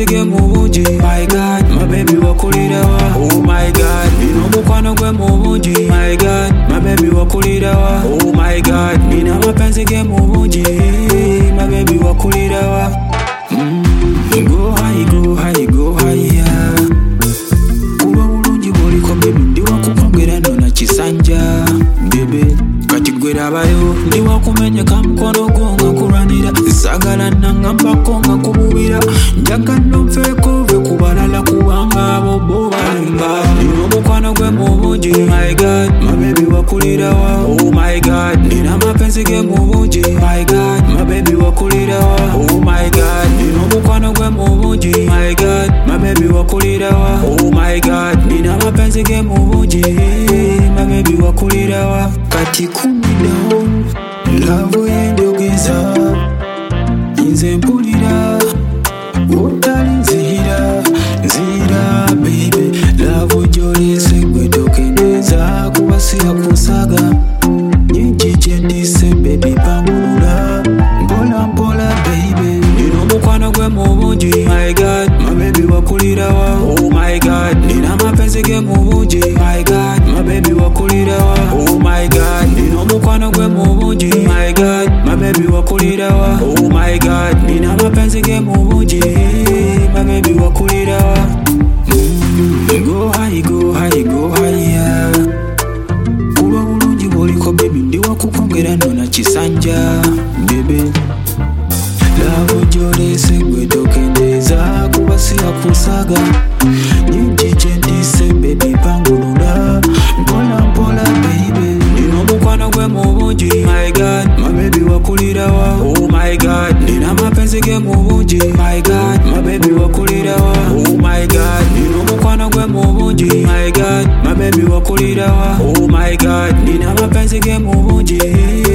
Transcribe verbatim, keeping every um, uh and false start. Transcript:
mapenzi ge mubungi. My God, my baby wakulirawa. Oh my God, nina mukwano gwe mubungi. My God, my baby wakulirawa. Oh my God, nina mapenzi ge mubungi. My baby wakulirawa. Mm. Go high, go high, go higher. Kuba bulungi boliko baby ndi wakukongera nona kisanja. Baby kati gwera bayo ndi wakumenyeka mukono gonga kuranira. Sagala nangambako nga kububira. Njagala nfeeko ve kubalala kubanga abo bo balumba. Nina mukwano gwe mubungi. My God, my baby wakulirawa. Oh my God, nina mapenzi ge mubungi. My God, my baby wakulirawa. Oh my God, nina mukwano gwe mubungi. My God, my baby wakulirawa. Oh my God, nina mapenzi ge mubungi. My baby wakulirawa. Kati kumidao love yenjogeza inze mpulira otali nzira nzira baby love jolese gwe tokendeza kubasira kusaga nyingi gyendise baby pamulula mpola mpola baby nina mukwano gwe mubungi. My God, my baby wakulirawa. Oh my God, nina mapenzi ge mubungi. My God, my baby wakulirawa. Oh my God, nina mukwano gwe mubungi. My God, my baby wakulirawa. Oh my God, nina mapenzi ge mubungi. My baby wakulirawa. Mm. Go high, go high, go higher. Kuba bulungi boliko baby ndi wakukongera nona kisanja. Baby love jolese gwe tokendeza kubasira kusaga nyingi gyendise baby pangulula mpola mpola baby nina mukwano gwe mubungi. My God, my baby wakulirawa. Oh my God, nina mapenzi ge mubungi. My God, my baby wakulirawa. Oh my God, nina mukwano gwe mubungi. My God, my baby wakulirawa. Oh my God, nina mapenzi ge mubungi.